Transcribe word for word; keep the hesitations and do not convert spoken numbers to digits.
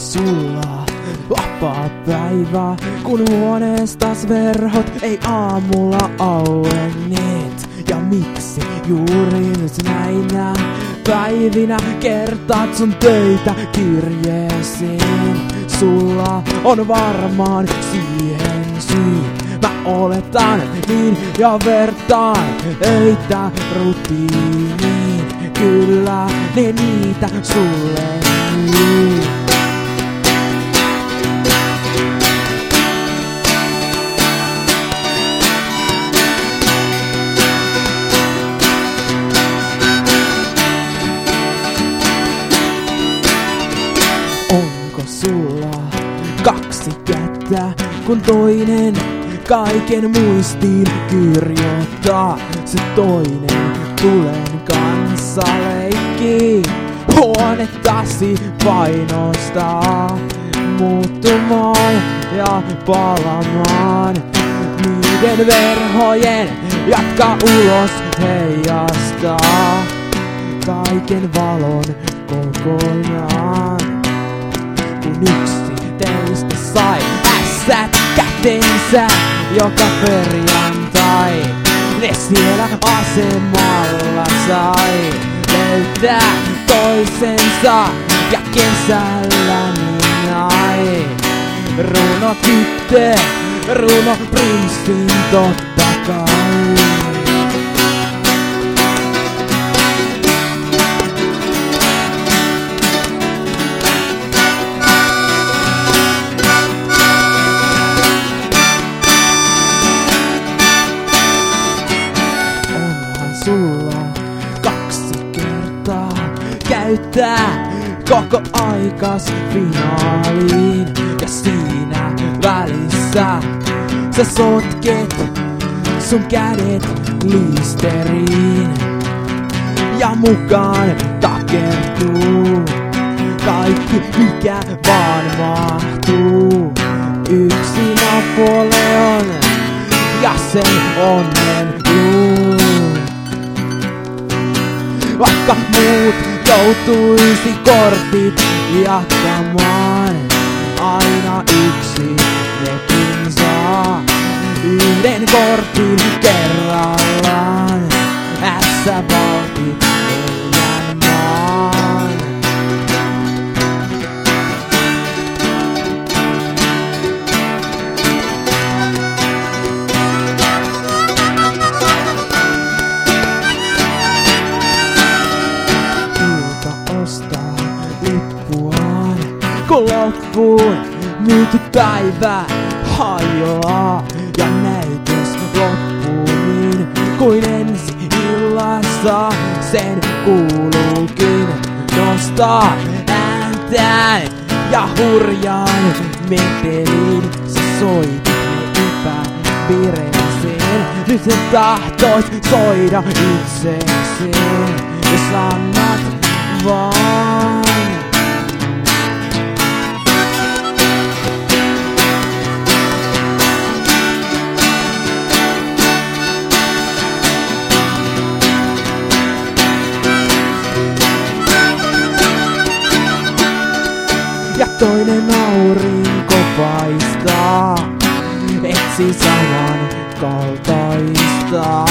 sulla vapaa päivä, kun huoneestas verhot ei aamulla auenneet? Ja miksi juuri nyt näinä päivinä kertaat sun töitä kirjeeseen? Sulla on varmaan siihen syy. Mä oletan niin ja vertaan öitä rutiiniin. Kyllä ne niitä sulle myy. Onko sulla kaksi kättä, kun toinen kaiken muistiin kirjoittaa? Se toinen tulen kanssa leikkii, huonettasi painostaa muuttumaan ja palamaan. Niiden verhojen jatka ulos heijastaa kaiken valon kokonaan. Kun yksi teistä sai ässät käteensä joka perjantai, ne siellä asemalla sai löytää toisensa ja kesällä niin ai. Runo tyttö, runo prinssin totta kai. Sulla kaksi kertaa käyttää koko aikas finaaliin, ja siinä välissä sä sotket sun kädet liisteriin ja mukaan takertuu kaikki mikä vaan mahtuu. Yksi Napoleon ja sen onnen juu. Vaikka muut joutuisi kortit jakamaan, aina yksi nekin saa yhden kortin kerrallaan. Ässävaltit meidän maan. Kun loppuun myyty päivä hajoaa ja näytös loppuu niin kuin ensi illassa, sen kuuluukin nostaa ääntään ja hurjaan metelin. Sä soitit ne epävireeseen, nyt sen tahtoit soida itsekseen ja sanat vaan. Ja toinen aurinko paistaa, etsi saman kaltaista.